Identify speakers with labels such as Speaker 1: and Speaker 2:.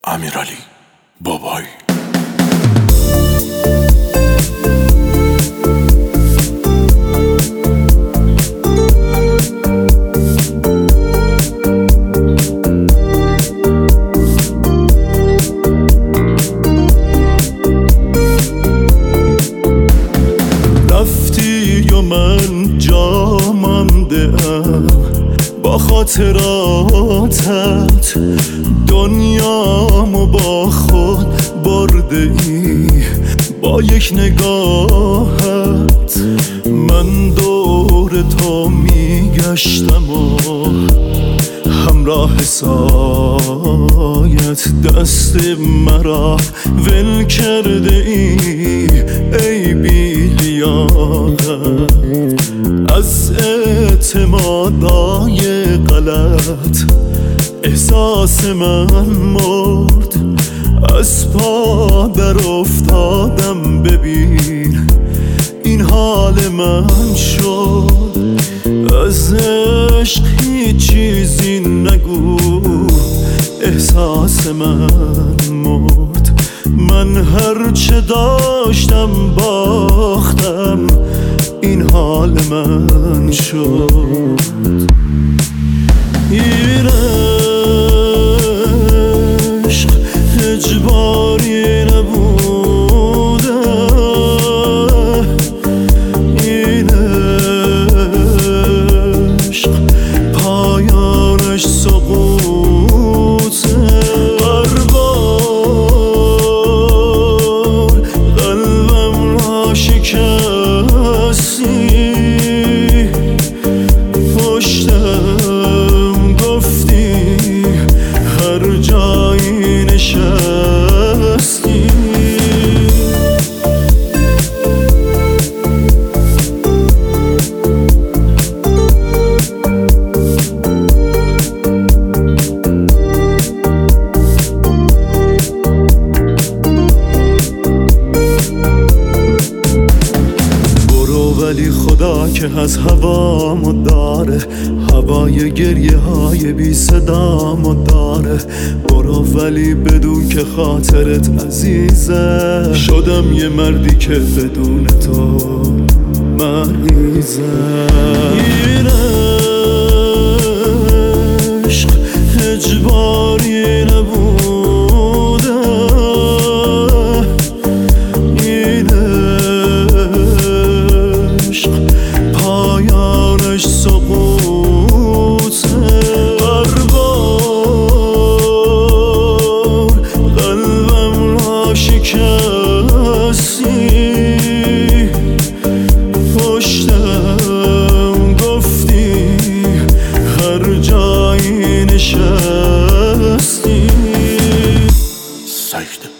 Speaker 1: امیرعلی بابایی.
Speaker 2: رفتی و من جا مانده ام با خاطراتت، دنیامو با خود برده ای با یک نگاهت. من دور تو میگشتم و همراه سایت دست مرا ول کرده ای ای بی لیاقت. از اعتمادای غلط احساس من مرد، از پا در افتادم، ببین این حال من شد. از عشق هیچ چیزی نگو، احساس من مرد. من هرچه داشتم باختم، این حال من شد. این عشق اجباری نبوده، این عشق پایانش سقوطه. هر بار قلبم را شکستی، پشتم گفتی هر جایی نشستی. ولی خدا که از هوامو داره، هوای گریه های بی صدامو داره. برو ولی بدون که خاطرت عزیزه، شدم یه مردی که بدون تو مریضه. این عشق اجباری نبوده، پایانش سقوطه. هر بار قلبم را شکستی، پشتم گفتی هر جایی نشستی.
Speaker 1: سجده